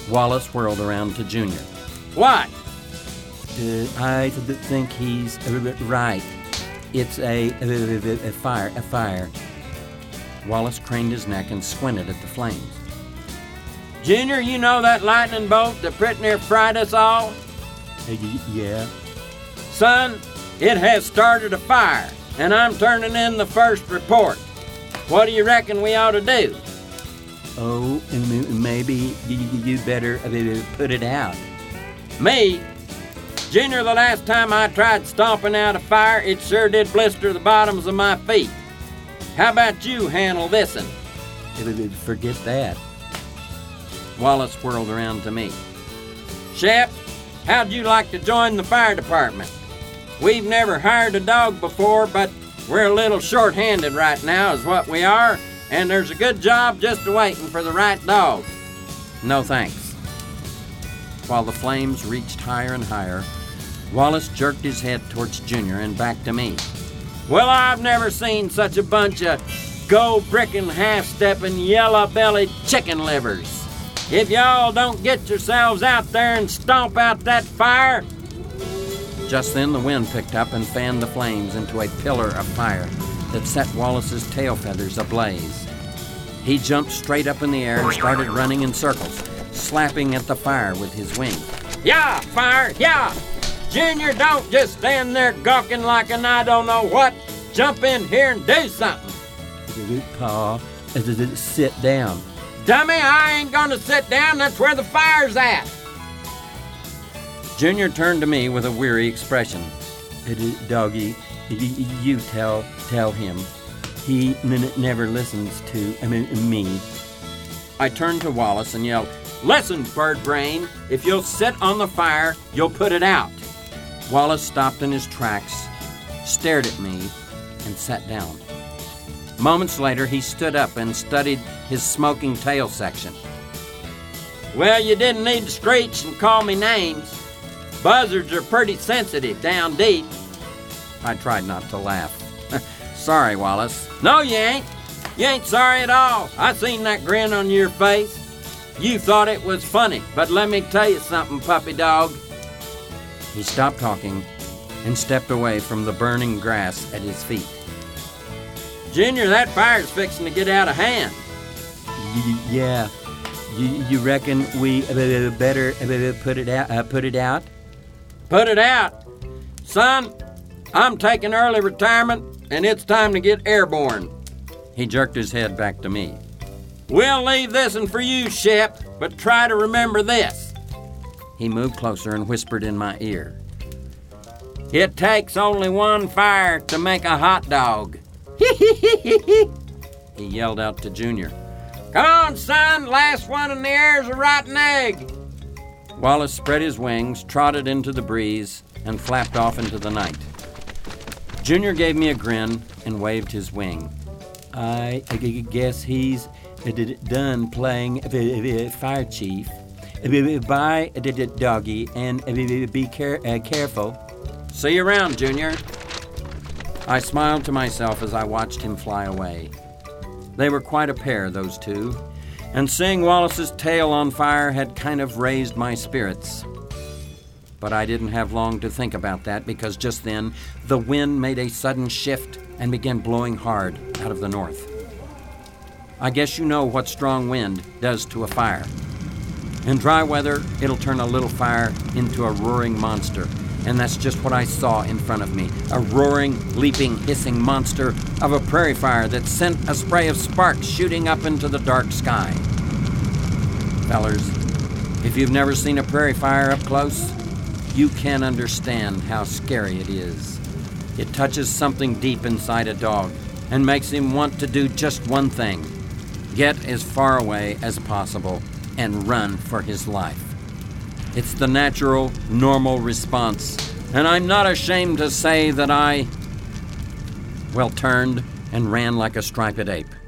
Wallace whirled around to Junior. What? I think he's right. It's a fire. Wallace craned his neck and squinted at the flames. Junior, you know that lightning bolt that pretty near fried us all? Yeah. Son, it has started a fire, and I'm turning in the first report. What do you reckon we ought to do? Oh, maybe you better put it out. Me? Junior, the last time I tried stomping out a fire, it sure did blister the bottoms of my feet. How about you handle this'n? Forget that. Wallace whirled around to me. Shep, how'd you like to join the fire department? We've never hired a dog before, but we're a little short-handed right now is what we are, and there's a good job just waiting for the right dog. No thanks. While the flames reached higher and higher, Wallace jerked his head towards Junior and back to me. Well, I've never seen such a bunch of go-bricking, half-stepping, yellow-bellied chicken livers. If y'all don't get yourselves out there and stomp out that fire... Just then the wind picked up and fanned the flames into a pillar of fire that set Wallace's tail feathers ablaze. He jumped straight up in the air and started running in circles, slapping at the fire with his wing. Yeah, fire, yeah! Junior, don't just stand there gawking like an I don't know what. Jump in here and do something. Pa, sit down. Dummy, I ain't gonna sit down. That's where the fire's at. Junior turned to me with a weary expression. Doggy, you tell him. He never listens to me. I turned to Wallace and yelled, Listen, bird brain, if you'll sit on the fire, you'll put it out. Wallace stopped in his tracks, stared at me, and sat down. Moments later, he stood up and studied his smoking tail section. Well, you didn't need to screech and call me names. Buzzards are pretty sensitive down deep. I tried not to laugh. Sorry, Wallace. No, you ain't. You ain't sorry at all. I seen that grin on your face. You thought it was funny, but let me tell you something, puppy dog. He stopped talking and stepped away from the burning grass at his feet. Junior, that fire's fixing to get out of hand. Yeah. You reckon we better put it out? Put it out? Son, I'm taking early retirement, and it's time to get airborne. He jerked his head back to me. We'll leave this'n for you, Shep, but try to remember this. He moved closer and whispered in my ear. It takes only one fire to make a hot dog. He yelled out to Junior. Come on, son, last one in the air's a rotten egg. Wallace spread his wings, trotted into the breeze, and flapped off into the night. Junior gave me a grin and waved his wing. I guess he's done playing fire chief. Bye, doggy, and be careful. See you around, Junior. I smiled to myself as I watched him fly away. They were quite a pair, those two, and seeing Wallace's tail on fire had kind of raised my spirits. But I didn't have long to think about that because just then the wind made a sudden shift and began blowing hard out of the north. I guess you know what strong wind does to a fire. In dry weather, it'll turn a little fire into a roaring monster. And that's just what I saw in front of me. A roaring, leaping, hissing monster of a prairie fire that sent a spray of sparks shooting up into the dark sky. Fellers, if you've never seen a prairie fire up close, you can't understand how scary it is. It touches something deep inside a dog and makes him want to do just one thing: get as far away as possible and run for his life. It's the natural, normal response, and I'm not ashamed to say that I, turned and ran like a striped ape.